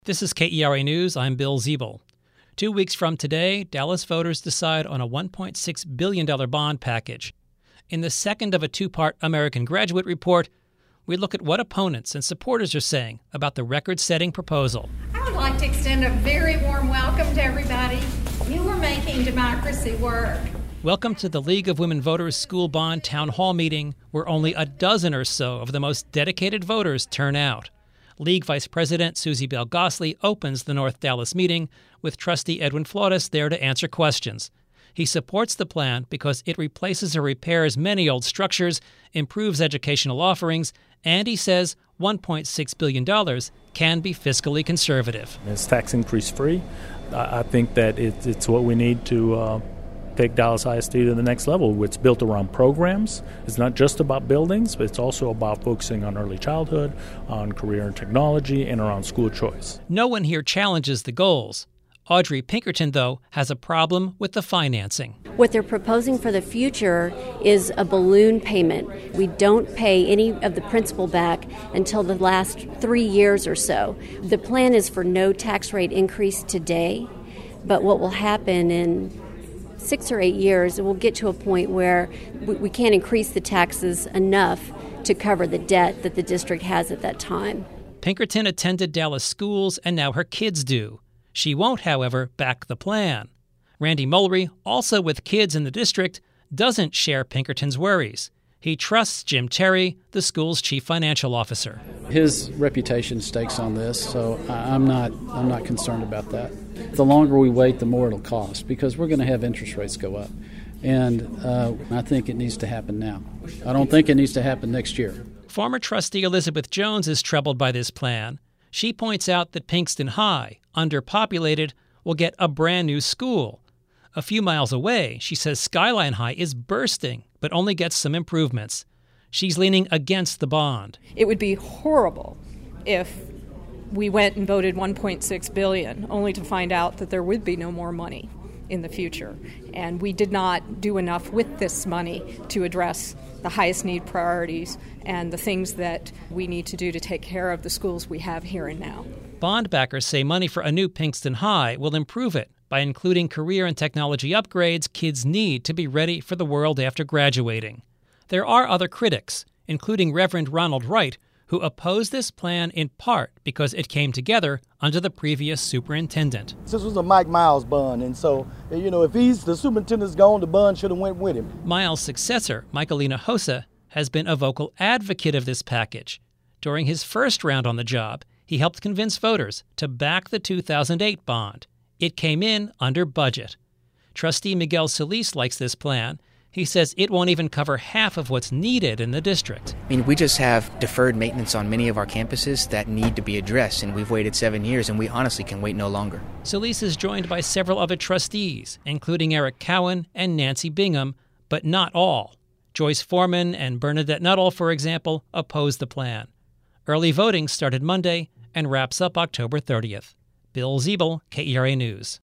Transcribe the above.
This is KERA News. I'm Bill Ziebel. 2 weeks from today, Dallas voters decide on a $1.6 billion bond package. In the second of a two-part American Graduate Report, we look at what opponents and supporters are saying about the record-setting proposal. I would like to extend a very warm welcome to everybody. You are making democracy work. Welcome to the League of Women Voters School Bond Town Hall meeting, where only a dozen or so of the most dedicated voters turn out. League Vice President Susie Bell Gosley opens the North Dallas meeting with Trustee Edwin Flores there to answer questions. He supports the plan because it replaces or repairs many old structures, improves educational offerings, and he says $1.6 billion can be fiscally conservative. It's tax increase free. I think that it's what we need to take Dallas ISD to the next level. It's built around programs. It's not just about buildings, but it's also about focusing on early childhood, on career and technology, and around school choice. No one here challenges the goals. Audrey Pinkerton, though, has a problem with the financing. What they're proposing for the future is a balloon payment. We don't pay any of the principal back until the last 3 years or so. The plan is for no tax rate increase today, but what will happen in 6 or 8 years, it will get to a point where we can't increase the taxes enough to cover the debt that the district has at that time. Pinkerton attended Dallas schools, and now her kids do. She won't, however, back the plan. Randy Mulry, also with kids in the district, doesn't share Pinkerton's worries. He trusts Jim Terry, the school's chief financial officer. His reputation stakes on this, so I'm not concerned about that. The longer we wait, the more it'll cost, because we're going to have interest rates go up. And I think it needs to happen now. I don't think it needs to happen next year. Former trustee Elizabeth Jones is troubled by this plan. She points out that Pinkston High, underpopulated, will get a brand new school. A few miles away, she says Skyline High is bursting, but only gets some improvements. She's leaning against the bond. It would be horrible if we went and voted $1.6 billion, only to find out that there would be no more money in the future. And we did not do enough with this money to address the highest need priorities and the things that we need to do to take care of the schools we have here and now. Bond backers say money for a new Pinkston High will improve it by including career and technology upgrades kids need to be ready for the world after graduating. There are other critics, including Reverend Ronald Wright, who opposed this plan in part because it came together under the previous superintendent. This was a Mike Miles bond, and so, if the superintendent's gone, the bond should have went with him. Miles' successor, Michaelina Hosa, has been a vocal advocate of this package. During his first round on the job, he helped convince voters to back the 2008 bond. It came in under budget. Trustee Miguel Solis likes this plan. He says it won't even cover half of what's needed in the district. We just have deferred maintenance on many of our campuses that need to be addressed, and we've waited 7 years, and we honestly can wait no longer. Solis is joined by several other trustees, including Eric Cowan and Nancy Bingham, but not all. Joyce Foreman and Bernadette Nuttall, for example, oppose the plan. Early voting started Monday and wraps up October 30th. Bill Ziebel, KERA News.